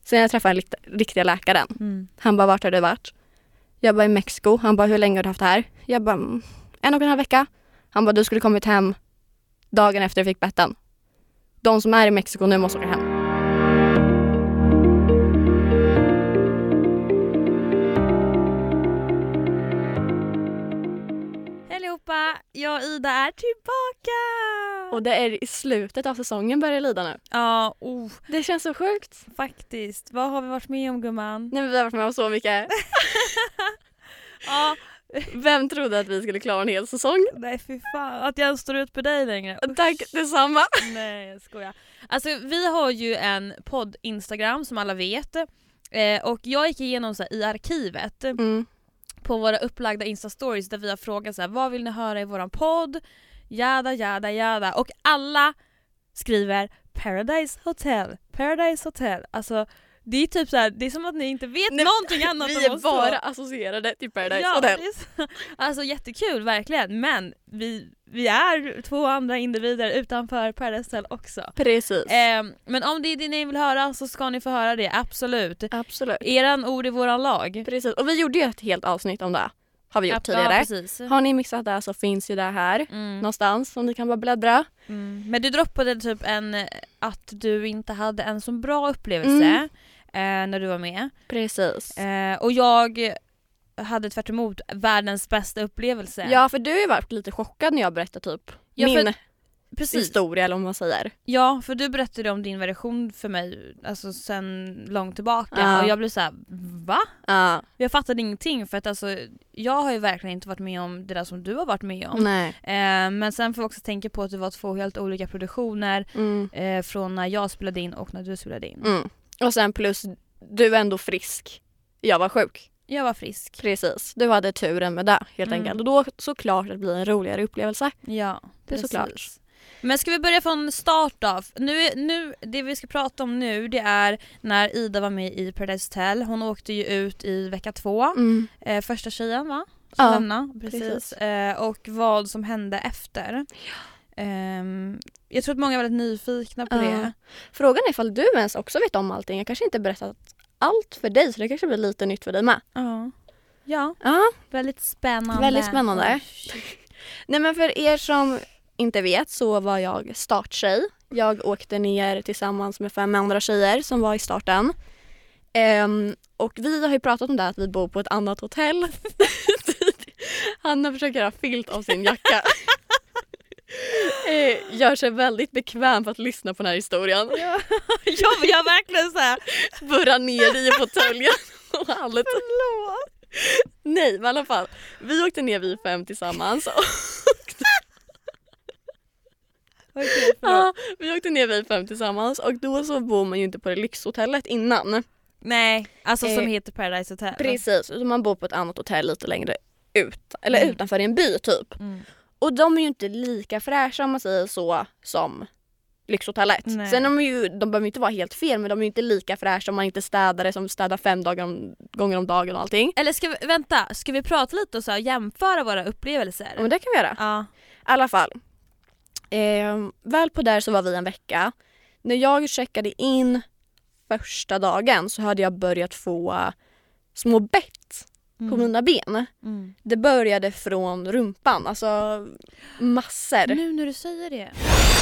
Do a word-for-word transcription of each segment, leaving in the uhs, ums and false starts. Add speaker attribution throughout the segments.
Speaker 1: Sen jag träffade en likt- riktiga läkaren.
Speaker 2: Mm.
Speaker 1: Han bara, vart har du varit? Jag bara, i Mexiko. Han bara, hur länge har du haft det här? Jag bara, mm, en och en halv vecka. Han bara, du skulle kommit hem dagen efter jag fick betten. De som är i Mexiko nu måste åka hem.
Speaker 2: Hej allihopa, jag och Ida är tillbaka!
Speaker 1: Och det är i slutet av säsongen börjar lida nu.
Speaker 2: Ja, oh,
Speaker 1: Det känns så sjukt.
Speaker 2: faktiskt. Vad har vi varit med om, gumman?
Speaker 1: Nej, men vi har varit med om så mycket.
Speaker 2: Ja,
Speaker 1: Vem trodde att vi skulle klara en hel säsong?
Speaker 2: nej fy fan. Att jag står ut på dig längre.
Speaker 1: Tack detsamma.
Speaker 2: Nej, jag skojar. Alltså vi har ju en podd Instagram som alla vet. Eh, och jag gick igenom så här, i arkivet
Speaker 1: Mm.
Speaker 2: på våra upplagda Insta-stories där vi har frågat så här, vad vill ni höra i våran podd? Jada, jada, jada. Och alla skriver Paradise Hotel, Paradise Hotel. Alltså det är typ så här, det är som att ni inte vet
Speaker 1: Nej,
Speaker 2: någonting annat
Speaker 1: Vi
Speaker 2: om
Speaker 1: är
Speaker 2: oss.
Speaker 1: bara associerade till Paradise
Speaker 2: Ja,
Speaker 1: Hotel.
Speaker 2: det är så, alltså jättekul verkligen, men vi, vi är två andra individer utanför Paradise Hotel också.
Speaker 1: Precis.
Speaker 2: Eh, men om det är det ni vill höra så ska ni få höra det, absolut.
Speaker 1: Absolut.
Speaker 2: Eran ord i våran lag.
Speaker 1: Precis. Och vi gjorde ju ett helt avsnitt om det. Har vi gjort
Speaker 2: Ja,
Speaker 1: tidigare.
Speaker 2: precis.
Speaker 1: Har ni missat det så finns ju det här
Speaker 2: Mm.
Speaker 1: någonstans som ni kan bara bläddra.
Speaker 2: Mm. Men du droppade typ en att du inte hade en så bra upplevelse
Speaker 1: Mm.
Speaker 2: eh, när du var med.
Speaker 1: Precis.
Speaker 2: Eh, och jag hade tvärt emot världens bästa upplevelse.
Speaker 1: Ja, för du har ju varit lite chockad när jag berättar typ
Speaker 2: Ja,
Speaker 1: min
Speaker 2: för- precis.
Speaker 1: historia eller vad man säger.
Speaker 2: Ja, för du berättade om din version för mig alltså sen långt tillbaka
Speaker 1: Ja.
Speaker 2: och jag blev så här: va?
Speaker 1: Ja.
Speaker 2: Jag fattade ingenting för att alltså, jag har ju verkligen inte varit med om det där som du har varit med om.
Speaker 1: Nej.
Speaker 2: Eh, men sen får vi också tänka på att det var två helt olika produktioner
Speaker 1: Mm.
Speaker 2: eh, från när jag spelade in och när du spelade in.
Speaker 1: Mm. Och sen plus, du är ändå frisk. Jag var sjuk.
Speaker 2: Jag var frisk.
Speaker 1: Precis. Du hade turen med det helt
Speaker 2: Mm.
Speaker 1: enkelt. Och då såklart att det blir en roligare upplevelse.
Speaker 2: Ja,
Speaker 1: Det är
Speaker 2: precis.
Speaker 1: såklart.
Speaker 2: Men ska vi börja från start av? Nu, är- nu, det vi ska prata om nu det är när Ida var med i Paradise Hotel. Hon åkte ju ut i vecka två.
Speaker 1: Mm.
Speaker 2: Eh, första tjejen va? Som
Speaker 1: Ja,
Speaker 2: lämnade. Precis.
Speaker 1: precis.
Speaker 2: Eh, och vad som hände efter. Ehm, jag tror att många är väldigt nyfikna på
Speaker 1: Ja.
Speaker 2: det.
Speaker 1: Frågan är ifall du ens också vet om allting. Jag kanske inte berättat allt för dig så det kanske blir lite nytt för dig med.
Speaker 2: Ja. Ja,
Speaker 1: Ja,
Speaker 2: väldigt spännande.
Speaker 1: väldigt spännande.
Speaker 2: Oj.
Speaker 1: Nej men för er som inte vet så var jag starttjej. Jag åkte ner tillsammans med fem andra tjejer som var i starten. Ehm, och vi har ju pratat om det här att vi bor på ett annat hotell. Hanna försöker göra filt av sin jacka. eh, gör sig väldigt bekväm för att lyssna på den här historien.
Speaker 2: Ja, jag, jag verkligen så här.
Speaker 1: Burra ner i fåtöljen och allt. Nej, men i alla fall. Vi åkte ner vi fem tillsammans.
Speaker 2: Okej, förlåt.
Speaker 1: Ja, vi åkte ner vi fem tillsammans och då så bor man ju inte på det lyxhotellet innan.
Speaker 2: Nej, alltså som
Speaker 1: Eh,
Speaker 2: heter Paradise Hotel.
Speaker 1: Precis, utan man bor på ett annat hotell lite längre ut. Eller
Speaker 2: Mm.
Speaker 1: utanför i en by typ.
Speaker 2: Mm.
Speaker 1: Och de är ju inte lika fräscha om man säger så som lyxhotellet.
Speaker 2: Nej.
Speaker 1: Sen är de ju, de behöver inte vara helt fel men de är ju inte lika fräscha om man inte städar det som städar fem dagar om, gånger om dagen och allting.
Speaker 2: Eller ska vi, vänta, ska vi prata lite och så här, jämföra våra upplevelser?
Speaker 1: Ja, men det kan vi göra.
Speaker 2: Ja.
Speaker 1: I alla fall. Eh, väl på där så var vi en vecka. När jag checkade in första dagen så hade jag börjat få uh, små bett på
Speaker 2: Mm.
Speaker 1: mina ben.
Speaker 2: Mm.
Speaker 1: Det började från rumpan, alltså massor.
Speaker 2: Nu när du säger det.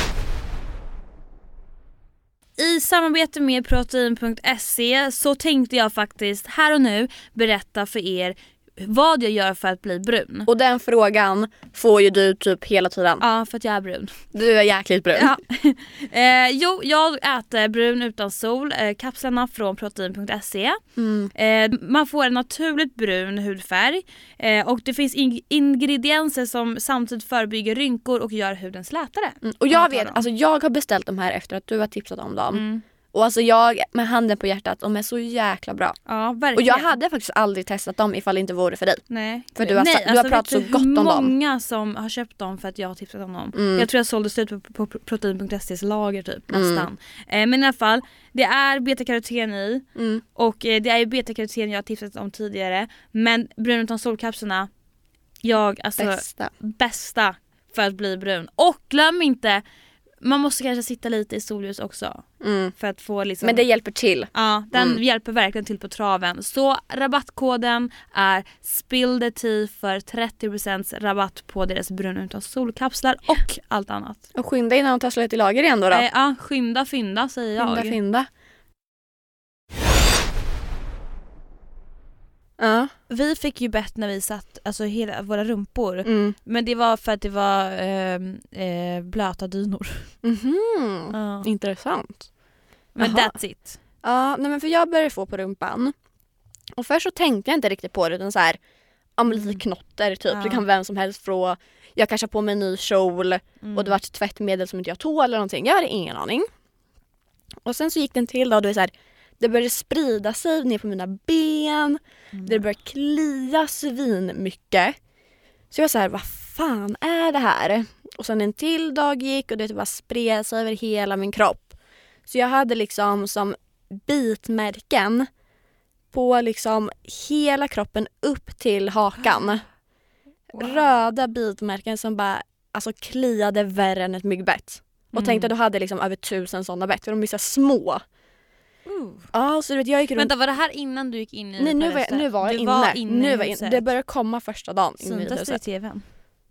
Speaker 2: I samarbete med protein punkt se så tänkte jag faktiskt här och nu berätta för er vad jag gör för att bli brun.
Speaker 1: Och den frågan får ju du typ hela tiden.
Speaker 2: Ja, för att jag är brun.
Speaker 1: Du är jäkligt brun.
Speaker 2: Ja. eh, jo, jag äter brun utan sol, eh, kapslarna från protein punkt se.
Speaker 1: Mm.
Speaker 2: Eh, man får en naturligt brun hudfärg eh, och det finns in- ingredienser som samtidigt förebygger rynkor och gör huden slätare.
Speaker 1: Mm. Och jag
Speaker 2: Jag tar
Speaker 1: vet,
Speaker 2: dem.
Speaker 1: alltså jag har beställt de här efter att du har tipsat om dem.
Speaker 2: Mm.
Speaker 1: Och alltså jag, med handen på hjärtat, de är så jäkla bra.
Speaker 2: Ja,
Speaker 1: Och
Speaker 2: verkligen.
Speaker 1: jag hade faktiskt aldrig testat dem ifall det inte vore för dig.
Speaker 2: Nej.
Speaker 1: För du har
Speaker 2: Nej,
Speaker 1: sa- du har
Speaker 2: alltså,
Speaker 1: pratat
Speaker 2: vet
Speaker 1: så
Speaker 2: du
Speaker 1: gott
Speaker 2: hur
Speaker 1: om dem.
Speaker 2: många som har köpt dem för att jag har tipsat om dem.
Speaker 1: Mm.
Speaker 2: Jag tror jag sålde slut på, på protein punkt ses lager typ,
Speaker 1: Mm.
Speaker 2: nästan. Eh, men i alla fall, det är betakaroten i
Speaker 1: Mm.
Speaker 2: och eh, det är ju betakaroten jag har tipsat om tidigare. Men brun utan solkapslarna, jag, alltså
Speaker 1: Bästa.
Speaker 2: bästa för att bli brun. Och glöm inte man måste kanske sitta lite i solljus också.
Speaker 1: Mm.
Speaker 2: För att få liksom...
Speaker 1: Men det hjälper till.
Speaker 2: Ja, den
Speaker 1: Mm.
Speaker 2: hjälper verkligen till på traven. Så rabattkoden är spill the tea för trettio procent rabatt på deras brun utan solkapslar och allt annat.
Speaker 1: Och skynda innan de tar slut i lager igen då. då.
Speaker 2: Eh, ja, skynda fynda säger jag.
Speaker 1: Fynda, fynda. Ja.
Speaker 2: Vi fick ju bett när vi satt, alltså hela våra rumpor.
Speaker 1: Mm.
Speaker 2: Men det var för att det var eh, eh, blöta dynor.
Speaker 1: Mhm.
Speaker 2: Ja.
Speaker 1: Intressant.
Speaker 2: Men
Speaker 1: Jaha.
Speaker 2: that's it.
Speaker 1: Ja, nej men för jag började få på rumpan. Och först så tänkte jag inte riktigt på det utan så här, ja men lite
Speaker 2: Mm.
Speaker 1: knotter typ.
Speaker 2: Ja.
Speaker 1: Det kan vem som helst få. Jag kanske har på mig en ny kjol
Speaker 2: Mm.
Speaker 1: och det var ett tvättmedel som inte jag tål eller någonting. Jag hade ingen aning. Och sen så gick den till då och det var så här, det började sprida sig ner på mina ben.
Speaker 2: Mm.
Speaker 1: Det började klia svin mycket. Så jag var så här, vad fan är det här? Och sen en till dag gick och det bara spred sig över hela min kropp. Så jag hade liksom som bitmärken på liksom hela kroppen upp till hakan.
Speaker 2: Wow.
Speaker 1: Röda bitmärken som bara alltså kliade värre än ett myggbett. Och
Speaker 2: Mm.
Speaker 1: tänkte att du hade liksom över tusen sådana bett. För de är så små.
Speaker 2: Uh.
Speaker 1: Ja, så du vet, jag gick runt.
Speaker 2: Vänta, var det här innan du gick in i
Speaker 1: Nej, nu var jag, nu var jag
Speaker 2: du
Speaker 1: inne.
Speaker 2: Var inne
Speaker 1: nu
Speaker 2: i
Speaker 1: var jag
Speaker 2: huset.
Speaker 1: inne. Det började komma första dagen in i
Speaker 2: Syntes det i
Speaker 1: huset.
Speaker 2: tvn?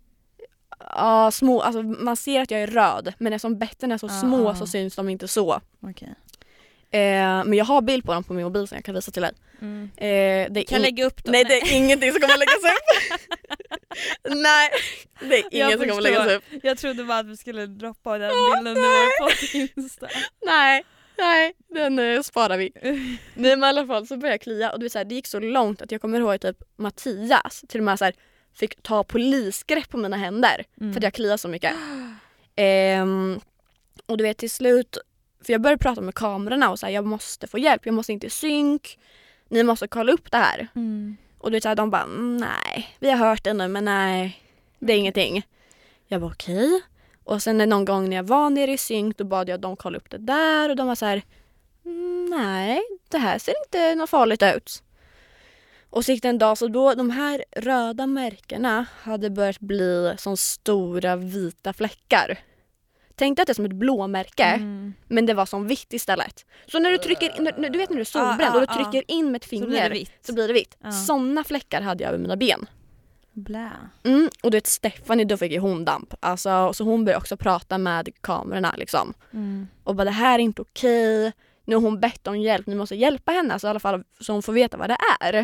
Speaker 1: Ja, små. Alltså, man ser att jag är röd. Men eftersom betten är så
Speaker 2: Ah,
Speaker 1: små
Speaker 2: ah.
Speaker 1: så syns de inte så.
Speaker 2: Okej.
Speaker 1: Eh, men jag har bild på dem på min mobil som jag kan visa till dig.
Speaker 2: Mm.
Speaker 1: Eh, det är
Speaker 2: Kan
Speaker 1: in-
Speaker 2: lägga upp dem?
Speaker 1: Nej, det är ingenting som kommer läggas upp. Nej, det är
Speaker 2: Jag
Speaker 1: inget som kommer
Speaker 2: förstår.
Speaker 1: läggas upp.
Speaker 2: Jag trodde bara att vi skulle droppa den bilden du var på Insta.
Speaker 1: Nej, nej, den eh, sparar vi. Nej, men i alla fall så började jag klia och det, var så här, det gick så långt att jag kommer ihåg typ Mattias till och med så här, fick ta polisgrepp på mina händer
Speaker 2: Mm.
Speaker 1: för att jag kliade så mycket. Ehm, och du vet till slut, för jag började prata med kamerorna och så här, jag måste få hjälp, jag måste inte i synk, ni måste kolla upp det här.
Speaker 2: Mm.
Speaker 1: Och du vet så här, de bara "Mm, nej, vi har hört det nu men nej, det är ingenting. Jag bara okej. Och sen någon gång när jag var nere i synk då bad jag att de kolla upp det där och de var så här "Mm, nej, det här ser inte något farligt ut. Och så gick det en dag så då de här röda märkena hade börjat bli som stora vita fläckar. Tänkte att det är som ett blåmärke
Speaker 2: Mm.
Speaker 1: men det var som vitt istället. Så när du trycker in, när, du vet när du är solbränd
Speaker 2: Ah, ah,
Speaker 1: och du
Speaker 2: ah.
Speaker 1: trycker in med ett
Speaker 2: Så blir
Speaker 1: finger
Speaker 2: det vitt.
Speaker 1: så blir det vitt.
Speaker 2: Ja.
Speaker 1: Såna fläckar hade jag över mina ben.
Speaker 2: Blä.
Speaker 1: Mm, och du vet Stephanie, då fick ju hon damp. Alltså, så hon började också prata med kamerorna liksom.
Speaker 2: Mm.
Speaker 1: Och bara det här är inte okej. Nu har hon bett om hjälp, ni måste hjälpa henne alltså, i alla fall så hon får veta vad det är.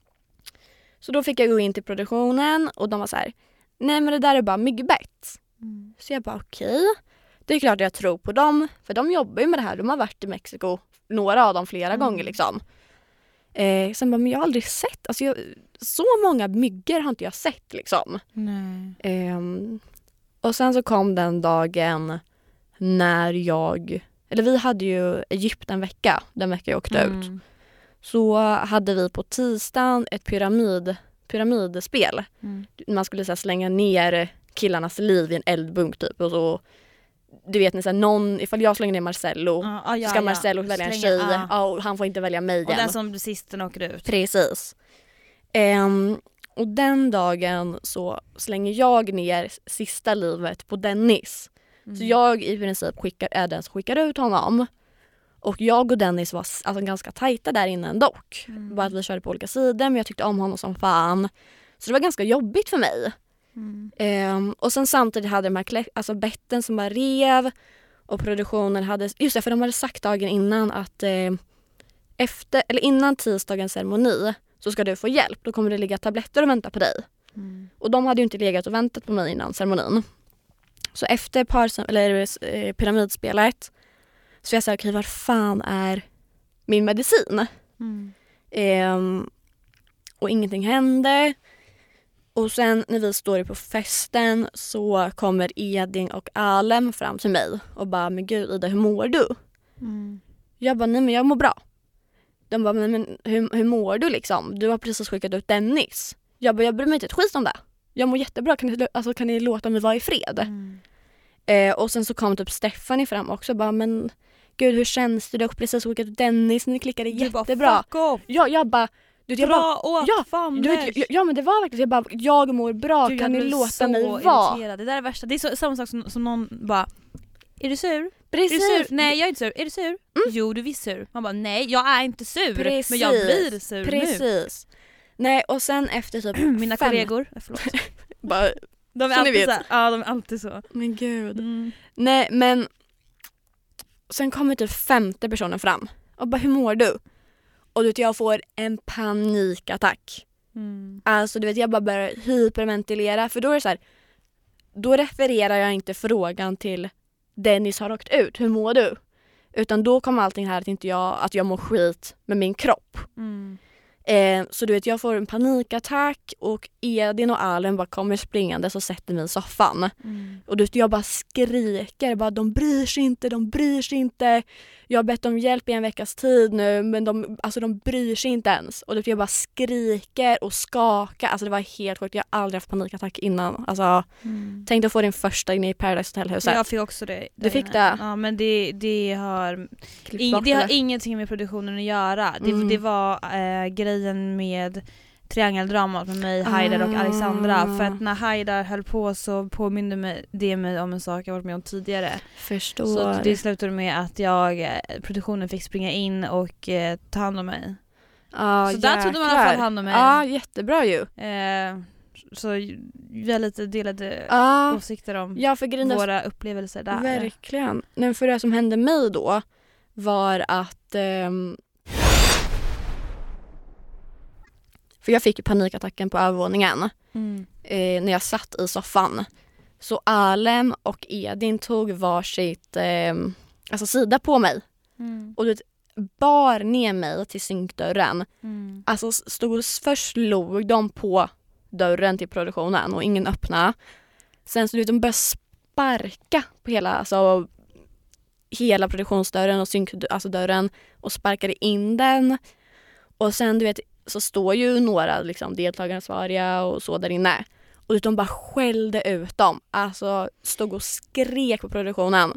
Speaker 1: Så då fick jag gå in till produktionen och de var så här: nej men det där är bara myggbett.
Speaker 2: Mm.
Speaker 1: Så jag bara okej. Det är klart jag tror på dem, för de jobbar ju med det här. De har varit i Mexiko, några av dem flera
Speaker 2: Mm.
Speaker 1: gånger liksom. Eh, sen bara, men jag har aldrig sett, alltså jag, så många myggor har inte jag sett liksom.
Speaker 2: Nej.
Speaker 1: Ehm, och sen så kom den dagen när jag, eller vi hade ju Egypten en vecka, den vecka jag åkte ut.
Speaker 2: Mm.
Speaker 1: Så hade vi på tisdagen ett pyramid, pyramidspel.
Speaker 2: Mm.
Speaker 1: Man skulle så här, slänga ner killarnas liv i en eldbunk typ. Och så, du vet ni, så här, någon, ifall jag slänger ner Marcello
Speaker 2: Ah, ah, ja,
Speaker 1: ska
Speaker 2: ja.
Speaker 1: välja välja en
Speaker 2: Slänga,
Speaker 1: tjej
Speaker 2: ah.
Speaker 1: ja, och han får inte välja mig
Speaker 2: Och
Speaker 1: igen.
Speaker 2: den som sisten åker ut.
Speaker 1: Precis. Ehm, och den dagen så slänger jag ner sista livet på Dennis.
Speaker 2: Mm.
Speaker 1: Så jag i princip skickar, är den som skickar ut honom. Och jag och Dennis var alltså, ganska tajta där inne dock.
Speaker 2: Mm.
Speaker 1: Bara att vi körde på olika sidor men jag tyckte om honom som fan. Så det var ganska jobbigt för mig.
Speaker 2: Mm.
Speaker 1: Ehm, och sen samtidigt hade de här klä- alltså betten som bara rev. Och produktionen hade, just det, för de hade sagt dagen innan att eh, efter, eller innan tisdagens ceremoni så ska du få hjälp. Då kommer det ligga tabletter och vänta på dig.
Speaker 2: Mm.
Speaker 1: Och de hade ju inte legat och väntat på mig innan ceremonin. Så efter par, eller, eh, pyramidspelet så jag sa okej, var fan är min medicin?
Speaker 2: Mm.
Speaker 1: Ehm, och ingenting hände. Och sen när vi står på festen så kommer Edin och Alem fram till mig och bara, men gud Ida, hur mår du?
Speaker 2: Mm.
Speaker 1: Jag bara, nej men jag mår bra. De bara, men, men hur, hur mår du liksom? Du har precis skickat ut Dennis. Jag bara, jag bryr mig inte ett skit om det. Jag mår jättebra, kan ni, alltså, kan ni låta mig vara i fred?
Speaker 2: Mm.
Speaker 1: Eh, och sen så kom typ Stephanie fram också och bara, men gud hur känns det? Du har precis skickat ut Dennis, ni klickade
Speaker 2: Du
Speaker 1: jättebra.
Speaker 2: bara, fuck off.
Speaker 1: Ja, jag bara, du vet, jag bara
Speaker 2: Bra åt
Speaker 1: ja,
Speaker 2: fan
Speaker 1: du vet, ja, ja men det var verkligen, jag bara, jag mår bra,
Speaker 2: Gud,
Speaker 1: kan
Speaker 2: jag
Speaker 1: ni
Speaker 2: blev
Speaker 1: låta
Speaker 2: så
Speaker 1: mig vara?
Speaker 2: irriterad. Det där är värsta. Det är så, samma sak som, som någon bara, är du sur?
Speaker 1: Precis.
Speaker 2: Är du sur? Nej, jag är inte sur. Är du sur? Mm. Jo, du är visst sur. Man bara, nej, jag är inte sur. Precis. Men jag blir sur
Speaker 1: Precis.
Speaker 2: nu.
Speaker 1: Nej, och sen efter typ
Speaker 2: mina
Speaker 1: fem...
Speaker 2: kollegor, förlåt.
Speaker 1: Bara,
Speaker 2: de är alltid så här, ja, de är alltid så.
Speaker 1: Men gud.
Speaker 2: Mm.
Speaker 1: Nej, men sen kommer typ femte personen fram och bara, hur mår du? Och du vet, jag får en panikattack.
Speaker 2: Mm.
Speaker 1: Alltså du vet, jag bara börjar hyperventilera. För då är det så här, då refererar jag inte frågan till Dennis har åkt ut, hur mår du? Utan då kommer allting här att inte jag, att jag mår skit med min kropp.
Speaker 2: Mm.
Speaker 1: Eh, så du vet, jag får en panikattack och Edin och Allen bara kommer springande och sätter mig i soffan.
Speaker 2: Mm.
Speaker 1: Och du vet, jag bara skriker, bara, de bryr sig inte, de bryr sig inte. Jag har bett om hjälp i en veckas tid nu, men de, alltså, de bryr sig inte ens. Och du vet, jag bara skriker och skakar. Alltså det var helt sjukt, jag har aldrig haft panikattack innan. Alltså,
Speaker 2: Mm.
Speaker 1: tänkte få din första inne i Paradise Hotel-huset.
Speaker 2: Jag fick också det.
Speaker 1: Du fick det?
Speaker 2: Ja, men det, det har
Speaker 1: Klipp bort,
Speaker 2: det har
Speaker 1: eller?
Speaker 2: ingenting med produktionen att göra. Det,
Speaker 1: Mm.
Speaker 2: det var eh, grejen med triangeldramat med mig, Haidar och Alexandra. För att när Haidar höll på så påminde mig, det mig om en sak jag varit med om tidigare.
Speaker 1: Förstår.
Speaker 2: Så det slutade med att jag, eh, produktionen fick springa in och eh, ta hand om mig.
Speaker 1: Ah,
Speaker 2: så där tog de i alla fall hand om mig.
Speaker 1: Ja, ah, jättebra ju.
Speaker 2: Eh, så vi har lite delade
Speaker 1: ah,
Speaker 2: åsikter om
Speaker 1: ja, för grejen
Speaker 2: våra upplevelser där.
Speaker 1: Verkligen. Men för det som hände mig då var att ehm, för jag fick panikattacken på övervåningen
Speaker 2: Mm.
Speaker 1: eh, när jag satt i soffan. Så Alem och Edin tog varsitt eh, alltså sida på mig.
Speaker 2: Mm.
Speaker 1: Och du vet, bar ner mig till synkdörren.
Speaker 2: Mm.
Speaker 1: Alltså stod, först slog de på dörren till produktionen och ingen öppna. Sen så du vet, de började sparka på hela, alltså, hela produktionsdörren och synk, alltså dörren, och sparkade in den. Och sen du vet, så står ju några liksom, deltagaransvariga och så där inne. Och de bara skällde ut dem. Alltså stod och skrek på produktionen.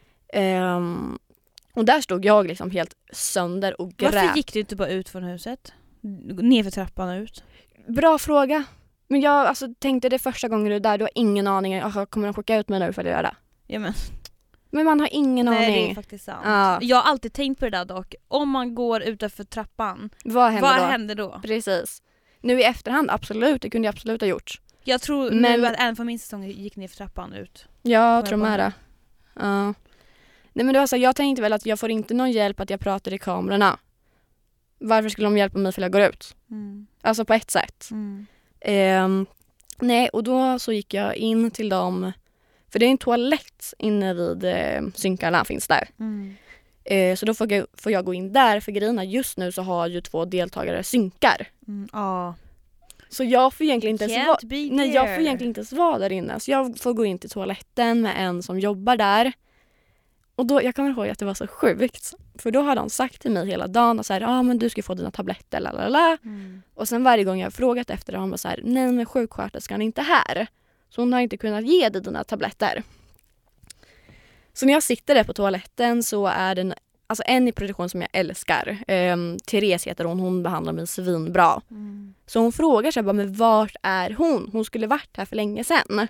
Speaker 1: Um, och där stod jag liksom helt sönder och grät.
Speaker 2: Varför gick du inte bara ut från huset? Ner för trappan och ut?
Speaker 1: Bra fråga. Men jag alltså, tänkte det första gången du är där, du har ingen aning. Alltså, kommer de skicka ut mig nu för att göra det?
Speaker 2: Ja, men.
Speaker 1: Men man har ingen
Speaker 2: Nej,
Speaker 1: aning.
Speaker 2: det är faktiskt sant.
Speaker 1: Ja.
Speaker 2: Jag har alltid tänkt på det där dock. Om man går utanför trappan,
Speaker 1: Vad händer
Speaker 2: vad
Speaker 1: då?
Speaker 2: händer då?
Speaker 1: Precis. Nu i efterhand, absolut. Det kunde jag absolut ha gjort.
Speaker 2: Jag tror
Speaker 1: Men-
Speaker 2: nu att en från min säsong gick ner för trappan ut.
Speaker 1: Jag
Speaker 2: jag
Speaker 1: tror
Speaker 2: bara-
Speaker 1: med det. Ja. Nej, men det var så, jag tänkte väl att jag får inte någon hjälp att jag pratar i kamerorna. Varför skulle de hjälpa mig för att jag går ut?
Speaker 2: Mm.
Speaker 1: Alltså på ett sätt.
Speaker 2: Mm.
Speaker 1: Ehm, nej, och då så gick jag in till dem. För det är en toalett inne vid eh, synkarna finns där.
Speaker 2: Mm.
Speaker 1: Eh, så då får jag, får jag gå in där. För grejerna just nu så har ju två deltagare synkar.
Speaker 2: Mm. Ja.
Speaker 1: Så jag får egentligen inte ens
Speaker 2: Can't
Speaker 1: vara,
Speaker 2: be
Speaker 1: nej, jag
Speaker 2: there.
Speaker 1: får egentligen inte ens vara där inne. Så jag får gå in till toaletten med en som jobbar där. Och då, jag kommer ihåg att det var så sjukt. För då har de sagt till mig hela dagen och så här, ja ah, men du ska få dina tabletter, lalala.
Speaker 2: Mm.
Speaker 1: Och sen varje gång jag har frågat efter det har de så här, nej men sjuksköterskan är inte här. Så hon har inte kunnat ge dig dina tabletter. Så när jag sitter där på toaletten så är det alltså en i produktion som jag älskar. Um, Therese heter hon, hon behandlar mig svinbra.
Speaker 2: Mm.
Speaker 1: Så hon frågar sig bara, men vart är hon? Hon skulle varit här för länge sedan.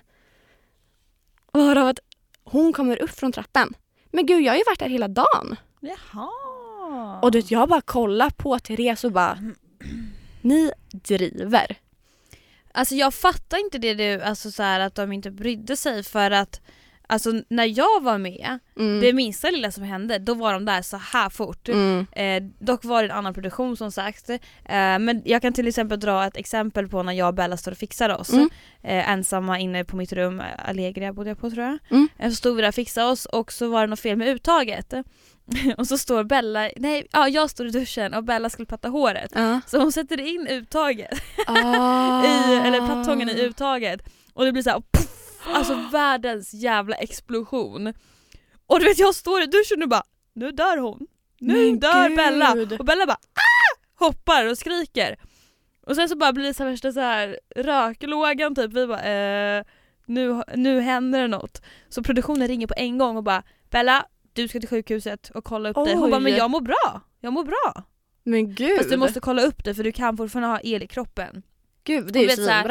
Speaker 1: Och då att hon kommer upp från trappen. Men gud, jag har ju varit här hela dagen.
Speaker 2: Jaha.
Speaker 1: Och du vet, jag bara kollar på Therese och bara, ni driver.
Speaker 2: Alltså jag fattar inte det du, alltså så här att de inte brydde sig, för att alltså när jag var med,
Speaker 1: Mm.
Speaker 2: det minsta lilla som hände, då var de där så här fort.
Speaker 1: Mm.
Speaker 2: Eh, dock var det en annan produktion som sagt. Eh, men jag kan till exempel dra ett exempel på när jag och Bella står och fixar oss.
Speaker 1: Mm.
Speaker 2: Eh, ensamma inne på mitt rum, Allegria bodde jag på tror jag.
Speaker 1: Mm.
Speaker 2: Eh, så stod vi där och fixade oss och så var det något fel med uttaget. Och så står Bella, nej, ja, jag står i duschen och Bella skulle platta håret.
Speaker 1: Ja.
Speaker 2: Så hon sätter in uttaget,
Speaker 1: Ah.
Speaker 2: i, eller plattången i uttaget. Och det blir så här, puff, alltså världens jävla explosion. Och du vet, jag står i duschen och bara, nu dör hon. Nu
Speaker 1: Men
Speaker 2: dör
Speaker 1: gud.
Speaker 2: Bella. Och Bella bara, ah! Hoppar och skriker. Och sen så bara blir det så här värsta så här röklågan typ. Vi bara, eh, nu, nu händer det något. Så produktionen ringer på en gång och bara, Bella, du ska till sjukhuset och kolla upp dig. Hon
Speaker 1: Oj.
Speaker 2: bara, men jag mår bra. Jag mår bra.
Speaker 1: Men gud.
Speaker 2: Fast du måste kolla upp det för du kan fortfarande ha el i kroppen.
Speaker 1: Gud, det
Speaker 2: Och
Speaker 1: är ju
Speaker 2: vet så här,
Speaker 1: svinbra.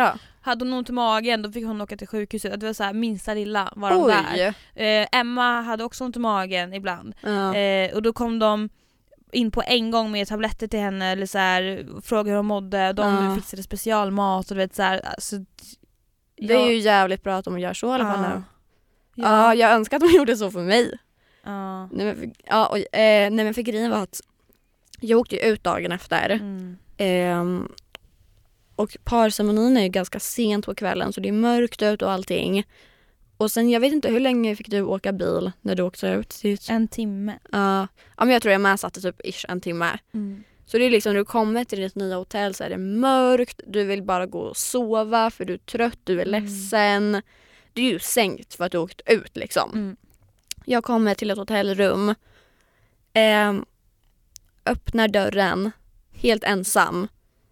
Speaker 2: hade hon ont i magen, då fick hon åka till sjukhuset. Det var så här, minsta lilla var de där. Eh, Emma hade också ont i magen ibland.
Speaker 1: Ja.
Speaker 2: Eh, och då kom de in på en gång med tabletter till henne eller så här, frågade hur hon mådde. De
Speaker 1: Ja.
Speaker 2: fixade specialmat och du vet så här, alltså,
Speaker 1: Det är ju jävligt bra att de gör så i alla fall
Speaker 2: Ja.
Speaker 1: nu. Ja, jag önskar att de gjorde så för mig.
Speaker 2: Ja.
Speaker 1: Nej men för, ja, och, eh, nej men för grejen var att jag åkte ju ut dagen efter.
Speaker 2: Mm.
Speaker 1: Ehm, och parceremonin är ju ganska sent på kvällen så det är mörkt ut och allting. Och sen jag vet inte hur länge fick du åka bil när du åkte ut?
Speaker 2: En timme.
Speaker 1: Ja, ja men jag tror jag med satte typ ish en timme.
Speaker 2: Mm.
Speaker 1: Så det är liksom när du kommer till ditt nya hotell så är det mörkt, du vill bara gå och sova för du är trött, du är
Speaker 2: Mm.
Speaker 1: ledsen. Du är ju sänkt för att du åkt ut liksom.
Speaker 2: Mm.
Speaker 1: Jag kommer till ett hotellrum, eh, öppnar dörren, helt ensam.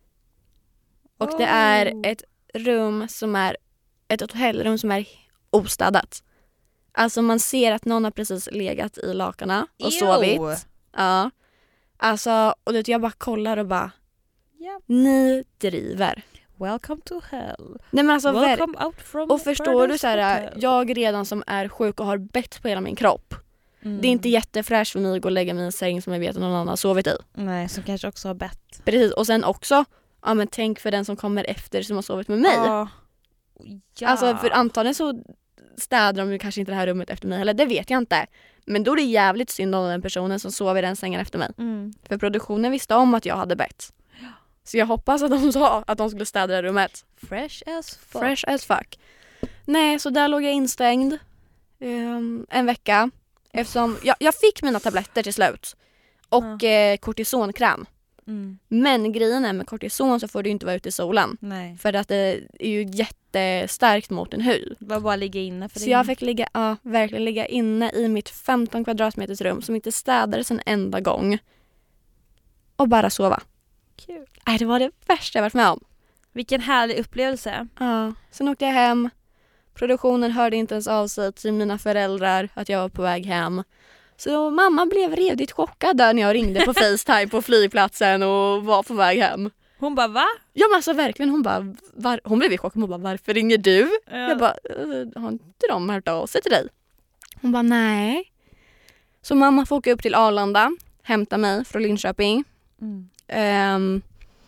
Speaker 1: Och det är
Speaker 2: Oh.
Speaker 1: ett rum som är ett hotellrum som är ostädat. Alltså man ser att någon har precis legat i lakarna och
Speaker 2: Ew.
Speaker 1: sovit. Ja. Alltså, och det, jag bara kollar och bara,
Speaker 2: Yep.
Speaker 1: ni driver.
Speaker 2: Welcome to hell.
Speaker 1: Nej men alltså, ver-
Speaker 2: Welcome out from
Speaker 1: och förstår du
Speaker 2: Paradise
Speaker 1: så här,
Speaker 2: Hotel.
Speaker 1: jag redan som är sjuk och har bett på hela min kropp.
Speaker 2: Mm.
Speaker 1: Det är inte jättefräscht för mig att gå och lägga mig i en säng som jag vet att någon annan har sovit i.
Speaker 2: Nej, som kanske också har bett.
Speaker 1: Precis, och sen också, ja men tänk för den som kommer efter som har sovit med mig.
Speaker 2: Ja. Ja.
Speaker 1: Alltså för antagligen så städar de ju kanske inte det här rummet efter mig heller, det vet jag inte. Men då är det jävligt synd om den personen som sover i den sängen efter mig.
Speaker 2: Mm.
Speaker 1: För produktionen visste om att jag hade bett. Så jag hoppas att de sa att de skulle städa det här rummet.
Speaker 2: Fresh as fuck.
Speaker 1: Fresh as fuck. Nej, så där låg jag instängd um, en vecka. Eftersom jag, jag fick mina tabletter till slut. Och
Speaker 2: Ja.
Speaker 1: eh, kortisonkräm.
Speaker 2: Mm.
Speaker 1: Men grejen är med kortison så får du inte vara ute i solen.
Speaker 2: Nej.
Speaker 1: För att det är ju jättestarkt mot din hy.
Speaker 2: Det var bara ligga inne för
Speaker 1: Så
Speaker 2: det.
Speaker 1: jag fick ligga, ja, verkligen ligga inne i mitt femton kvadratmeters rum som inte städades en enda gång. Och bara sova.
Speaker 2: Kul.
Speaker 1: Nej, det var det värsta jag varit med om.
Speaker 2: Vilken härlig upplevelse.
Speaker 1: Ja. Sen åkte jag hem. Produktionen hörde inte ens av sig till mina föräldrar att jag var på väg hem. Så mamma blev redigt chockad där när jag ringde på FaceTime på flygplatsen och var på väg hem.
Speaker 2: Hon bara, va?
Speaker 1: Ja men alltså verkligen, hon bara, var, hon blev chockad. Hon bara, varför ringer du?
Speaker 2: Ja.
Speaker 1: Jag bara, "Eh, har inte de hört av sig till dig? Hon bara, nej. Så mamma får åka upp till Arlanda, hämta mig från Linköping.
Speaker 2: Mm.
Speaker 1: Ehm,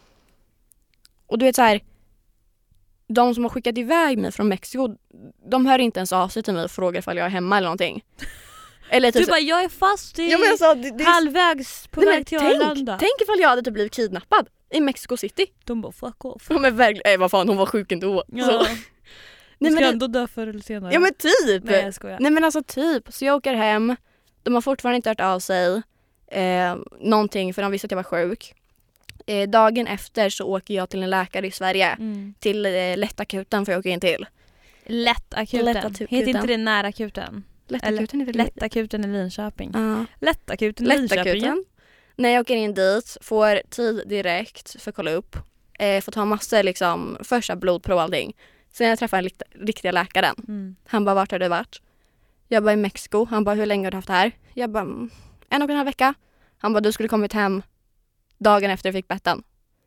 Speaker 1: och du vet så här, de som har skickat iväg mig från Mexiko, de hör inte ens av sig till mig och frågar ifall jag är hemma eller någonting. Eller typ
Speaker 2: Du
Speaker 1: så-
Speaker 2: bara, jag är fast i
Speaker 1: ja, men alltså, det, det är,
Speaker 2: halvvägs på
Speaker 1: nej, men
Speaker 2: väg till
Speaker 1: tänk,
Speaker 2: Arlanda.
Speaker 1: tänk ifall jag hade typ blivit kidnappad i Mexico City.
Speaker 2: De bara, fuck off.
Speaker 1: Ja, men verkligen, nej, vad fan, hon var sjuk ändå.
Speaker 2: Ja.
Speaker 1: Så.
Speaker 2: Du
Speaker 1: Nej,
Speaker 2: ska
Speaker 1: men det,
Speaker 2: ändå dö förr eller senare.
Speaker 1: ja men typ.
Speaker 2: Nej, jag skojar.
Speaker 1: Nej men alltså typ, så jag åker hem. De har fortfarande inte hört av sig eh, någonting för de visste att jag var sjuk. Eh, dagen efter så åker jag till en läkare i Sverige.
Speaker 2: Mm.
Speaker 1: Till eh, lättakuten får jag åka in till.
Speaker 2: Lättakuten.
Speaker 1: Lättakuten.
Speaker 2: Heter inte det närakuten?
Speaker 1: Lättakuten är väl
Speaker 2: Lättakuten i Linköping.
Speaker 1: Ja.
Speaker 2: Lättakuten i Linköping.
Speaker 1: Lättakuten. När jag åker in dit, får tid direkt för att kolla upp. Eh, får ta massor liksom, första blodprov och allting. Sen jag träffar den likt- riktiga läkaren.
Speaker 2: Mm.
Speaker 1: Han bara, vart har du varit? Jag bara, i Mexiko. Han bara, hur länge har du haft det här? Jag bara, "Mm, en och en halv vecka. Han bara, du skulle kommit hem dagen efter jag fick betten.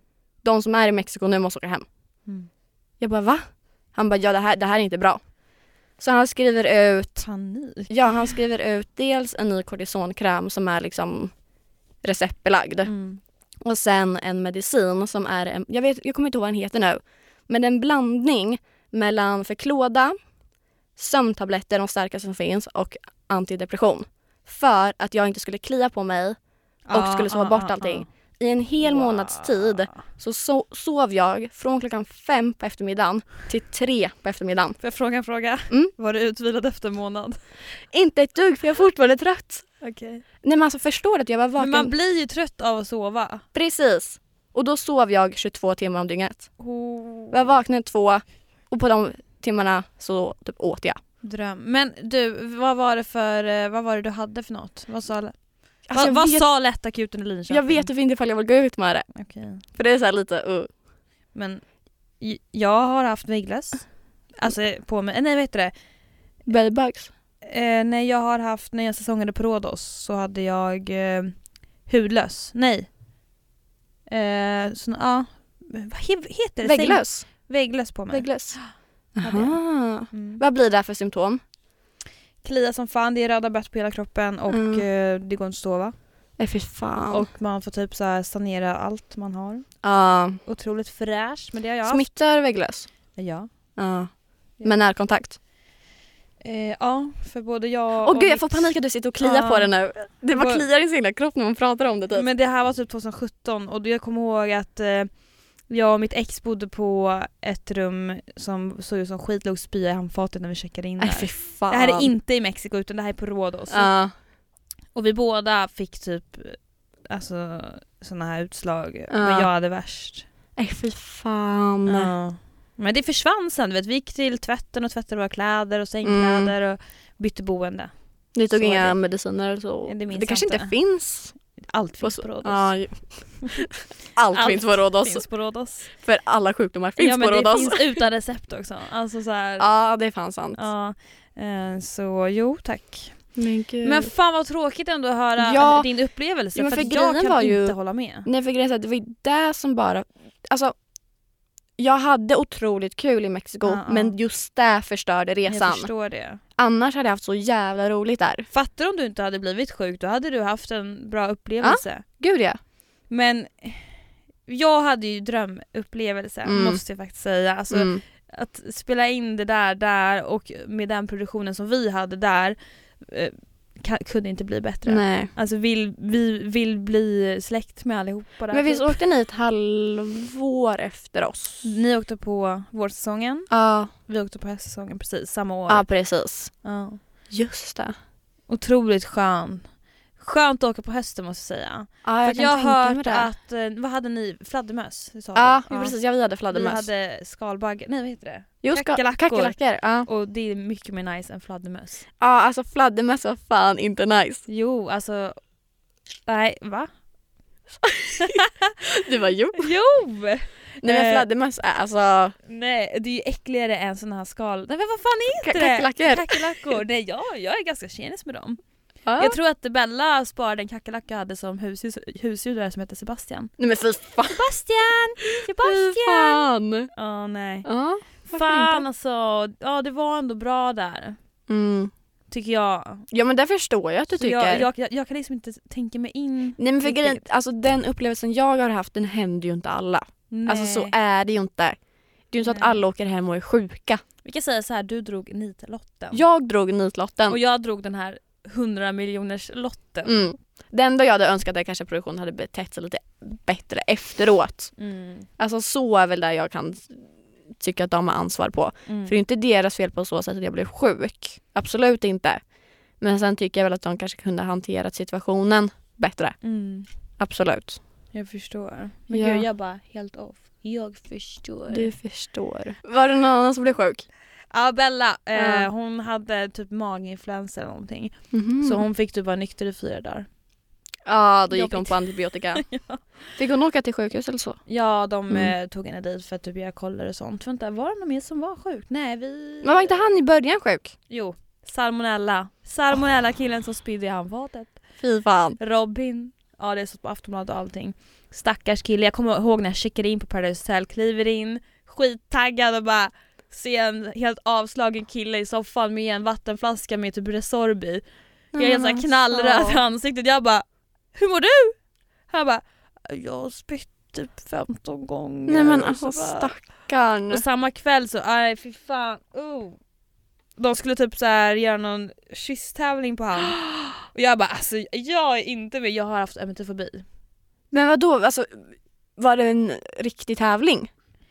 Speaker 1: De som är i Mexiko nu måste åka hem.
Speaker 2: Mm.
Speaker 1: Jag bara, va? Han bara, ja det här, det här är inte bra. Så han skriver ut,
Speaker 2: Panik.
Speaker 1: ja han skriver ut dels en ny kortisonkräm som är liksom receptbelagd.
Speaker 2: Mm.
Speaker 1: Och sen en medicin som är, en, jag, vet, jag kommer inte ihåg vad den heter nu. Men en blandning mellan förklåda, sömntabletter, de starkaste som finns, och antidepression. För att jag inte skulle klia på mig och skulle sova bort allting. I en hel
Speaker 2: Wow.
Speaker 1: månads tid så, so- sov jag från klockan fem på eftermiddagen till tre på eftermiddagen.
Speaker 2: Får jag fråga en fråga?
Speaker 1: Mm.
Speaker 2: Var du utvilad efter en månad?
Speaker 1: Inte ett dugg för jag är fortfarande trött.
Speaker 2: Okej.
Speaker 1: Nej men alltså förstår att jag var vaken.
Speaker 2: Men man blir ju trött av att sova.
Speaker 1: Precis. Och då sov jag tjugotvå timmar om dygnet.
Speaker 2: Oh.
Speaker 1: Jag vaknade två och på de timmarna så typ åt jag.
Speaker 2: Dröm. Men du, vad var det för eh, vad var det du hade för något? Vad sa,
Speaker 1: Alltså,
Speaker 2: vad,
Speaker 1: jag,
Speaker 2: vad
Speaker 1: vet,
Speaker 2: sa Lättakuten i Linköping?
Speaker 1: jag vet typ inte ifall jag vill gå ut med det.
Speaker 2: Okej.
Speaker 1: För det är så här lite, uh.
Speaker 2: Men j- jag har haft vägglöss. Alltså på mig. Nej, vad heter det?
Speaker 1: Bedbugs.
Speaker 2: Eh, nej, jag har haft, när jag säsongade på Rhodos så hade jag eh, hudlöss. Nej. Eh, så, ja. Vad he- heter det?
Speaker 1: Vägglöss.
Speaker 2: Vägglöss på mig.
Speaker 1: Vägglöss.
Speaker 2: Hade
Speaker 1: Aha.
Speaker 2: Mm.
Speaker 1: Vad blir det för symptom?
Speaker 2: Klia som fan, det är röda bett på hela kroppen och
Speaker 1: Mm.
Speaker 2: eh, det går inte att sova.
Speaker 1: Nej, fy fan.
Speaker 2: Och man får typ så här sanera allt man har.
Speaker 1: Ja.
Speaker 2: Otroligt fräscht, men det har jag haft.
Speaker 1: Smittar vägglöss?
Speaker 2: Ja.
Speaker 1: Ja. Med närkontakt?
Speaker 2: Eh, ja, för både jag
Speaker 1: Åh
Speaker 2: och
Speaker 1: gud, jag
Speaker 2: mitt-
Speaker 1: får panik att du sitter och kliar
Speaker 2: Ja.
Speaker 1: på det nu. Det bara
Speaker 2: Vad-
Speaker 1: kliar i sin hela kropp när man pratar om det typ.
Speaker 2: Men det här var typ tjugohundrasjutton och jag kommer ihåg att eh, jag och mitt ex bodde på ett rum som såg ut som skit, låg spya i handfatet när vi checkade in
Speaker 1: Nej,
Speaker 2: där.
Speaker 1: fy fan.
Speaker 2: Det här är inte i Mexiko utan det här är på Rhodos.
Speaker 1: Ja.
Speaker 2: Och vi båda fick typ alltså såna här utslag.
Speaker 1: Ja.
Speaker 2: Men jag hade värst.
Speaker 1: Nej, fy fan.
Speaker 2: Ja. Men det försvann sen, du vet. Vi gick till tvätten och tvättade våra kläder och sängkläder och bytte boende.
Speaker 1: Ni tog
Speaker 2: Så
Speaker 1: inga
Speaker 2: är det.
Speaker 1: mediciner eller så?
Speaker 2: Ja, det minns
Speaker 1: det kanske
Speaker 2: jag
Speaker 1: inte
Speaker 2: inte.
Speaker 1: finns.
Speaker 2: Allt finns
Speaker 1: på
Speaker 2: på Rhodos.
Speaker 1: Ja, ju- allt,
Speaker 2: Allt
Speaker 1: finns på Rhodos.
Speaker 2: finns på Rhodos.
Speaker 1: För alla sjukdomar finns
Speaker 2: Ja, men
Speaker 1: på
Speaker 2: det
Speaker 1: Rhodos.
Speaker 2: finns utan recept också. Alltså så här.
Speaker 1: Ja, det är fan sant.
Speaker 2: Ja, eh, så jo, tack.
Speaker 1: Men gud.
Speaker 2: Men fan vad tråkigt ändå att höra
Speaker 1: Ja.
Speaker 2: din upplevelse.
Speaker 1: Ja, men
Speaker 2: för
Speaker 1: för
Speaker 2: att jag
Speaker 1: grejen
Speaker 2: kan
Speaker 1: var ju-
Speaker 2: inte hålla med.
Speaker 1: Nej, för grejen är att det var ju det som bara... Alltså, jag hade otroligt kul i Mexiko,
Speaker 2: Ja, ja.
Speaker 1: men just det förstörde
Speaker 2: Jag
Speaker 1: resan.
Speaker 2: förstår det.
Speaker 1: Annars hade jag haft så jävla roligt där.
Speaker 2: Fattar om du inte hade blivit sjuk, då hade du haft en bra upplevelse.
Speaker 1: Gud ja.
Speaker 2: Men jag hade ju drömupplevelse,
Speaker 1: Mm.
Speaker 2: måste jag faktiskt säga. Alltså,
Speaker 1: Mm.
Speaker 2: att spela in det där där och med den produktionen som vi hade där eh, kan, kunde inte bli bättre.
Speaker 1: Nej.
Speaker 2: Alltså vill, vi vill bli släkt med allihopa där.
Speaker 1: Men visst åkte ni ett halvår efter oss?
Speaker 2: Ni åkte på vårsäsongen,
Speaker 1: Ja,
Speaker 2: vi åkte på höstsäsongen precis samma år.
Speaker 1: ja precis.
Speaker 2: Ja.
Speaker 1: Just det.
Speaker 2: Otroligt skön. Skönt att åka på hösten måste jag säga.
Speaker 1: Ja,
Speaker 2: För
Speaker 1: jag
Speaker 2: att
Speaker 1: kan
Speaker 2: jag har
Speaker 1: tänka mig
Speaker 2: hört
Speaker 1: det.
Speaker 2: att, eh, vad hade ni? Fladdermöss? Sa
Speaker 1: Ja,
Speaker 2: du?
Speaker 1: precis. Ja, vi hade
Speaker 2: Vi
Speaker 1: fladdermöss.
Speaker 2: hade skalbagge, nej vad heter det?
Speaker 1: Jo, ska-
Speaker 2: kackerlackor.
Speaker 1: kackerlackor. Ja.
Speaker 2: Och det är mycket mer nice än fladdermöss.
Speaker 1: ja, alltså fladdermöss var fan inte nice.
Speaker 2: Jo, alltså, nej, va?
Speaker 1: Det var jo.
Speaker 2: Jo!
Speaker 1: Nej, men
Speaker 2: Eh,
Speaker 1: fladdermöss är alltså
Speaker 2: Nej, det är ju äckligare än såna här skal... Nej men vad fan
Speaker 1: ka-
Speaker 2: heter det?
Speaker 1: kackerlackor.
Speaker 2: Kackerlackor. Nej, jag, jag är ganska tjenis med dem.
Speaker 1: Ja.
Speaker 2: Jag tror att Bella sparade en kackerlacka jag hade som husdjur, husdjur där som heter Sebastian.
Speaker 1: Nej men fy fan.
Speaker 2: Sebastian!
Speaker 1: Fy
Speaker 2: Sebastian!
Speaker 1: fan.
Speaker 2: Ja, nej.
Speaker 1: Ja, varför
Speaker 2: Fan
Speaker 1: inte?
Speaker 2: alltså, ja det var ändå bra där.
Speaker 1: Mm.
Speaker 2: Tycker jag.
Speaker 1: Ja men det förstår jag att du
Speaker 2: Så
Speaker 1: tycker.
Speaker 2: jag, jag, jag, jag kan liksom inte tänka mig in.
Speaker 1: Nej men för
Speaker 2: riktigt.
Speaker 1: grejen, alltså den upplevelsen jag har haft den händer ju inte alla.
Speaker 2: Nej.
Speaker 1: Alltså så är det ju inte. Det är ju inte så att
Speaker 2: Nej.
Speaker 1: alla åker hem och är sjuka.
Speaker 2: Vi kan säga så här, du drog nitlotten.
Speaker 1: Jag drog nitlotten.
Speaker 2: Och jag drog den här hundra miljoners lotten.
Speaker 1: Mm. Det enda jag hade önskat är kanske att produktionen hade betett sig lite bättre efteråt.
Speaker 2: Mm.
Speaker 1: Alltså så är väl där jag kan tycka att de har ansvar på.
Speaker 2: Mm.
Speaker 1: För det är inte deras fel på så sätt att jag blev sjuk. Absolut inte. Men sen tycker jag väl att de kanske kunde ha hanterat situationen bättre.
Speaker 2: Mm.
Speaker 1: Absolut.
Speaker 2: Jag förstår. Men
Speaker 1: Ja.
Speaker 2: gud, jag bara helt off. Jag förstår.
Speaker 1: Du förstår. Var det någon annan som blev sjuk?
Speaker 2: Ja, Bella, eh,
Speaker 1: Ja.
Speaker 2: hon hade typ maginfluensa eller någonting.
Speaker 1: Mhm.
Speaker 2: Så hon fick typ vara nykter i fyra dagar.
Speaker 1: Ja, då gick
Speaker 2: Jobbigt.
Speaker 1: hon på antibiotika.
Speaker 2: Ja.
Speaker 1: Fick hon åka till sjukhus eller så?
Speaker 2: Ja, de
Speaker 1: Mm.
Speaker 2: eh, tog henne dit för att typ göra koller och sånt. Vänta, var det någon mer som var sjuk? Nej, vi...
Speaker 1: Men var inte han i början sjuk?
Speaker 2: Jo, salmonella. Salmonella, killen som spydde i handfatet.
Speaker 1: Fy fan.
Speaker 2: Robin. Ja, det är så på Aftonbladet och allting. Stackars kille. Jag kommer ihåg när jag checkade in på Paradise Hotel, kliver in, skittaggad och bara ser en helt avslagen kille i soffan med en vattenflaska med typ Resorb i. Jag är så här knallröd i ansiktet. Jag bara, hur mår du? Han bara, jag har spytt typ femton gånger.
Speaker 1: Nej men
Speaker 2: Och
Speaker 1: alltså
Speaker 2: så bara-
Speaker 1: stackarn.
Speaker 2: Och samma kväll så, aj fy fan, oh. De skulle typ så här göra någon kysstävling på han. Och jag bara, alltså jag är inte med, jag har haft emetofobi.
Speaker 1: Men vad då? Alltså, var det en riktig tävling?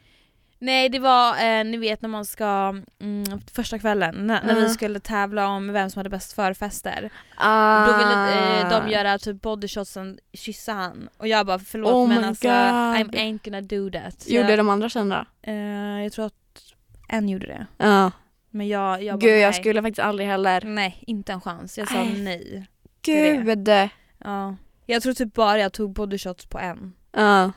Speaker 2: Nej, det var, eh, ni vet när man ska, mm, första kvällen, när, när vi
Speaker 1: Ja.
Speaker 2: skulle tävla om vem som hade bäst förfester.
Speaker 1: Ah.
Speaker 2: Då ville eh, de göra typ bodyshots och kyssa han. Och jag bara, förlåt
Speaker 1: Oh
Speaker 2: men
Speaker 1: my
Speaker 2: alltså,
Speaker 1: God.
Speaker 2: I'm ain't gonna do that. Så
Speaker 1: Gjorde
Speaker 2: jag,
Speaker 1: de andra tjejerna?
Speaker 2: eh, jag tror att en gjorde det.
Speaker 1: Ja.
Speaker 2: Men jag, jag bara,
Speaker 1: Gud, jag
Speaker 2: nej.
Speaker 1: skulle faktiskt aldrig heller.
Speaker 2: Nej, inte en chans. Jag sa
Speaker 1: Nej.
Speaker 2: nej.
Speaker 1: Gud.
Speaker 2: Ja. Jag tror typ bara jag tog bodyshots på en.
Speaker 1: Ja.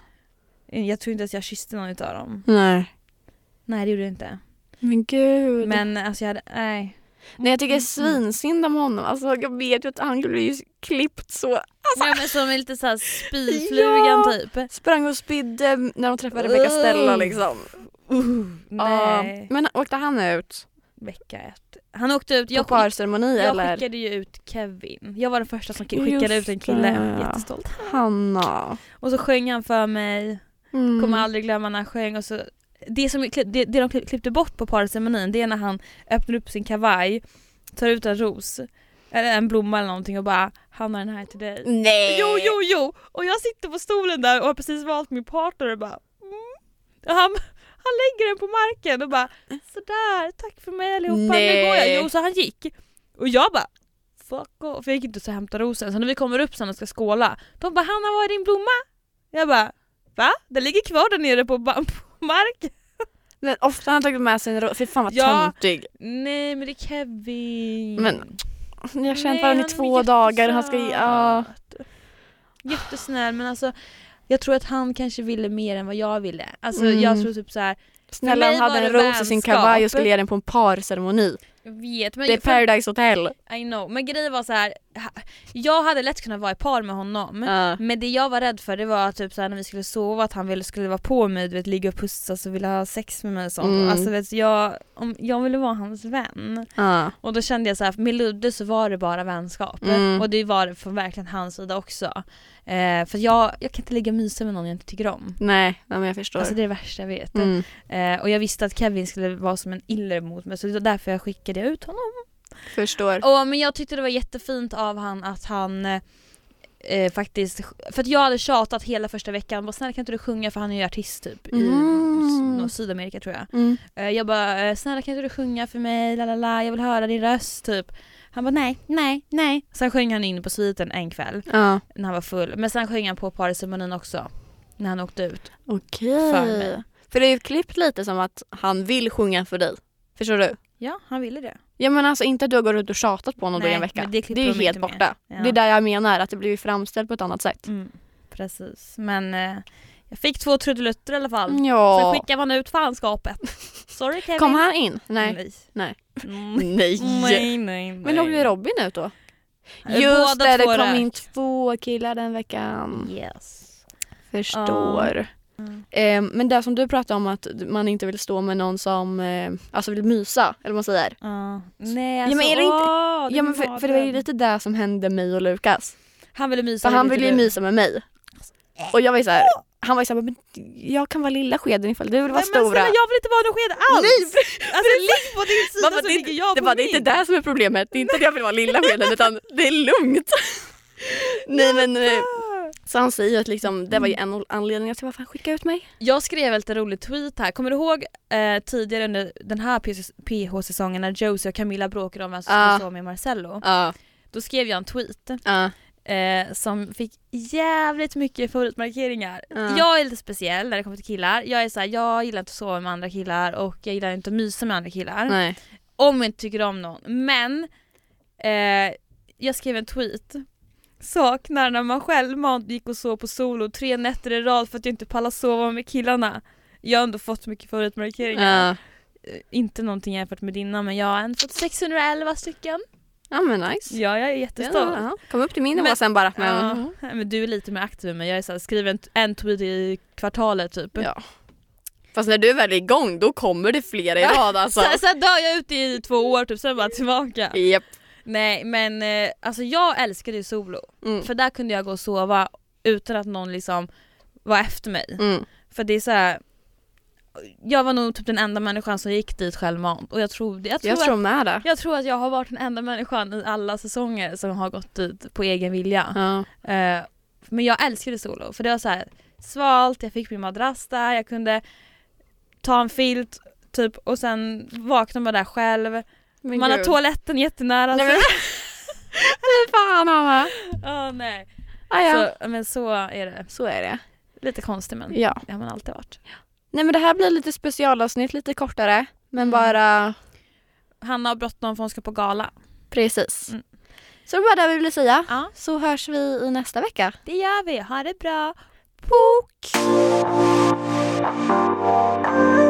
Speaker 2: Jag tror inte att jag kysste någon utav dem.
Speaker 1: Nej.
Speaker 2: Nej, det gjorde jag inte.
Speaker 1: Men gud.
Speaker 2: Men alltså jag hade, nej.
Speaker 1: Nej, jag tycker svinsynd om honom. Alltså jag vet ju att han blev ju klippt så. Alltså,
Speaker 2: Ja, men som en lite såhär spyflugan
Speaker 1: Ja.
Speaker 2: typ.
Speaker 1: sprang och spydde när de träffade Rebecca Stella liksom.
Speaker 2: Uh, nej.
Speaker 1: Uh, men åkte han ut?
Speaker 2: Vecka ett. Han åkte ut. Jag,
Speaker 1: på parceremoni
Speaker 2: jag
Speaker 1: eller?
Speaker 2: skickade ju ut Kevin. Jag var den första som skickade
Speaker 1: Just
Speaker 2: ut en kille.
Speaker 1: det.
Speaker 2: Jättestolt.
Speaker 1: Hanna.
Speaker 2: Och så sjöng han för mig.
Speaker 1: Mm.
Speaker 2: Kommer aldrig glömma när han sjöng. Och så, det, som, det, det de klippte bort på parceremonin, det är när han öppnar upp sin kavaj, tar ut en ros eller en blomma eller någonting och bara, han har den här till dig.
Speaker 1: Nej.
Speaker 2: Jo, jo, jo. Och jag sitter på stolen där och har precis valt min partner och bara mm. och han, han lägger den på marken och bara, sådär, tack för mig allihopa.
Speaker 1: Nej.
Speaker 2: Nu går jag. Jo, så han gick. Och jag bara, fuck off. För jag gick inte så hämta rosen. Så när vi kommer upp sen och ska skåla, de bara, Hanna, vad är din blomma? Jag bara, va? Den ligger kvar där nere på, på marken.
Speaker 1: Men ofta har han tagit med sig en ro- för fan vad
Speaker 2: Ja.
Speaker 1: töntig.
Speaker 2: Nej, men det är Kevin.
Speaker 1: Men jag har känt
Speaker 2: Nej,
Speaker 1: varandra i
Speaker 2: han är
Speaker 1: två dagar. Han ska ja.
Speaker 2: Jättesnäll, men alltså jag tror att han kanske ville mer än vad jag ville. Alltså
Speaker 1: Mm.
Speaker 2: jag tror typ så här.
Speaker 1: Snälla, han hade en ros i sin kavaj och skulle ge den på en parceremoni.
Speaker 2: Jag vet, men
Speaker 1: Det är Paradise Hotel.
Speaker 2: I know, men grejen var så här. Jag hade lätt kunnat vara i par med honom.
Speaker 1: Uh.
Speaker 2: Men det jag var rädd för, det var typ så här, när vi skulle sova, att han ville skulle vara på mig, du vet, ligga och pussas och ville ha sex med mig och sånt.
Speaker 1: Mm.
Speaker 2: Alltså vet jag, om jag ville vara hans vän.
Speaker 1: Uh.
Speaker 2: Och då kände jag så här, med Ludde så var det bara vänskap.
Speaker 1: Mm.
Speaker 2: Och det var det från verkligen hans sida också. Eh, för jag, jag kan inte ligga och mysa med någon jag inte tycker om.
Speaker 1: Nej, men jag förstår.
Speaker 2: Alltså det är det värsta jag vet.
Speaker 1: Mm.
Speaker 2: Eh, och jag visste att Kevin skulle vara som en iller mot mig, så det var därför jag skickade ut honom.
Speaker 1: Förstår.
Speaker 2: Och, men jag tyckte det var jättefint av han att han eh, faktiskt, för att jag hade tjatat hela första veckan, bara snälla kan inte du sjunga, för han är ju artist typ
Speaker 1: Mm.
Speaker 2: i Sydamerika tror jag.
Speaker 1: Mm.
Speaker 2: Eh, jag bara, snälla kan inte du sjunga för mig, lalala, jag vill höra din röst typ. Han bara nej, nej, nej. Sen sjöng han in på sviten en kväll
Speaker 1: Ja.
Speaker 2: när han var full. Men sen sjöng han på parceremonin också när han åkte ut.
Speaker 1: Okej.
Speaker 2: För mig.
Speaker 1: För det är ju klippt lite som att han vill sjunga för dig. Förstår du?
Speaker 2: Ja, han ville det.
Speaker 1: Ja, men alltså inte att du har gått runt och tjatat på honom
Speaker 2: Nej,
Speaker 1: då i en vecka.
Speaker 2: men
Speaker 1: Det,
Speaker 2: det klipper
Speaker 1: är ju
Speaker 2: de
Speaker 1: helt
Speaker 2: inte med.
Speaker 1: borta.
Speaker 2: Ja.
Speaker 1: Det är där jag menar, att det blir framställt på ett annat sätt.
Speaker 2: Mm, precis. Men eh, jag fick två trudelutter i alla fall. Sen
Speaker 1: Ja.
Speaker 2: skickar man ut fanskapet. Sorry Kevin.
Speaker 1: Kom han in? Nej.
Speaker 2: Nej.
Speaker 1: Nej.
Speaker 2: Mm.
Speaker 1: Nej.
Speaker 2: Nej, nej, nej.
Speaker 1: Men låg Robin ut då?
Speaker 2: Eh,
Speaker 1: Just
Speaker 2: båda
Speaker 1: det, det
Speaker 2: två
Speaker 1: kom
Speaker 2: rök.
Speaker 1: in två killar den veckan.
Speaker 2: Yes.
Speaker 1: Förstår.
Speaker 2: Mm.
Speaker 1: Eh, men det som du pratade om, att man inte vill stå med någon som eh, alltså vill mysa, eller vad man säger.
Speaker 2: Uh, nej,
Speaker 1: Ja,
Speaker 2: alltså,
Speaker 1: men är det inte-
Speaker 2: åh,
Speaker 1: Ja, men för, för det var ju lite det som hände mig och Lukas.
Speaker 2: Han ville mysa.
Speaker 1: För han
Speaker 2: lite
Speaker 1: ville ju
Speaker 2: du.
Speaker 1: mysa med mig. Och jag var ju så här, han var ju så här, men jag kan vara lilla skeden ifall du vill vara
Speaker 2: Nej, men
Speaker 1: stora.
Speaker 2: snälla, jag vill inte vara någon sked alls.
Speaker 1: Nej,
Speaker 2: Alltså ligg på din sida
Speaker 1: Mamma,
Speaker 2: så
Speaker 1: det,
Speaker 2: ligger jag
Speaker 1: det,
Speaker 2: på
Speaker 1: var, det är
Speaker 2: min.
Speaker 1: inte det som är problemet. Det är inte att jag vill vara lilla skeden, utan det är lugnt. Nej, men eh, så han säger ju att liksom, det var ju en anledning till varför han skickade ut mig.
Speaker 2: Jag skrev ett roligt tweet här. Kommer du ihåg eh, tidigare under den här P H-säsongen när Josie och Camilla bråkade om vem som
Speaker 1: Ah.
Speaker 2: skulle sova med Marcello?
Speaker 1: Ja.
Speaker 2: Då skrev jag en tweet
Speaker 1: Ja.
Speaker 2: eh, som fick jävligt mycket favoritmarkeringar.
Speaker 1: Ja.
Speaker 2: Jag är lite speciell när det kommer till killar. Jag är så här, jag gillar inte att sova med andra killar och jag gillar inte att mysa med andra killar.
Speaker 1: Nej.
Speaker 2: Om jag inte tycker om någon. Men eh, jag skrev en tweet. Saknar när man självmant gick och sov på solo tre nätter i rad för att jag inte pallar sova med killarna. Jag har ändå fått mycket favoritmarkeringar.
Speaker 1: Ja.
Speaker 2: Eh, Inte någonting jämfört med dina, men jag har ändå fått sexhundraelva stycken.
Speaker 1: Ja, men nice.
Speaker 2: Ja, jag är jättestolt.
Speaker 1: Ja, ja. Kom upp till min nivå
Speaker 2: Men-
Speaker 1: sen bara. Men,
Speaker 2: Ja, men du är lite mer aktiv än mig. Jag är så här, skriver en, en tweet i kvartalet typ.
Speaker 1: ja. Fast när du väl är igång, då kommer det flera i rad alltså.
Speaker 2: Så, sen dör jag ute i två år typ, sen bara tillbaka.
Speaker 1: Japp.
Speaker 2: Nej, men eh, alltså jag älskade ju solo.
Speaker 1: Mm.
Speaker 2: För där kunde jag gå och sova utan att någon liksom var efter mig.
Speaker 1: Mm.
Speaker 2: För det är så här. Jag var nog typ den enda människan som gick dit självmant. Och jag tror, jag tror,
Speaker 1: Jag tror
Speaker 2: att,
Speaker 1: med det.
Speaker 2: jag tror att jag har varit den enda människan i alla säsonger som har gått dit på egen vilja.
Speaker 1: Ja.
Speaker 2: Eh, men jag älskade solo. För det var så här svalt, jag fick min madrass där, jag kunde ta en filt typ, och sen vakna man där själv.
Speaker 1: Men
Speaker 2: Man har
Speaker 1: gud.
Speaker 2: toaletten jättenära.
Speaker 1: Nej,
Speaker 2: Nej,
Speaker 1: men... Fy fan, Hanna.
Speaker 2: oh, nej.
Speaker 1: Ah, ja.
Speaker 2: Så, men så är det.
Speaker 1: Så är det.
Speaker 2: Lite konstigt, men
Speaker 1: Ja.
Speaker 2: det har man alltid varit.
Speaker 1: Nej, men det här blir lite specialavsnitt, lite kortare. Men
Speaker 2: Mm.
Speaker 1: bara...
Speaker 2: Hanna har bråttom för hon ska på gala.
Speaker 1: Precis.
Speaker 2: Mm.
Speaker 1: Så det var det vi ville säga.
Speaker 2: Ja,
Speaker 1: Så hörs vi i nästa vecka.
Speaker 2: det gör vi. Ha det bra.
Speaker 1: Pok!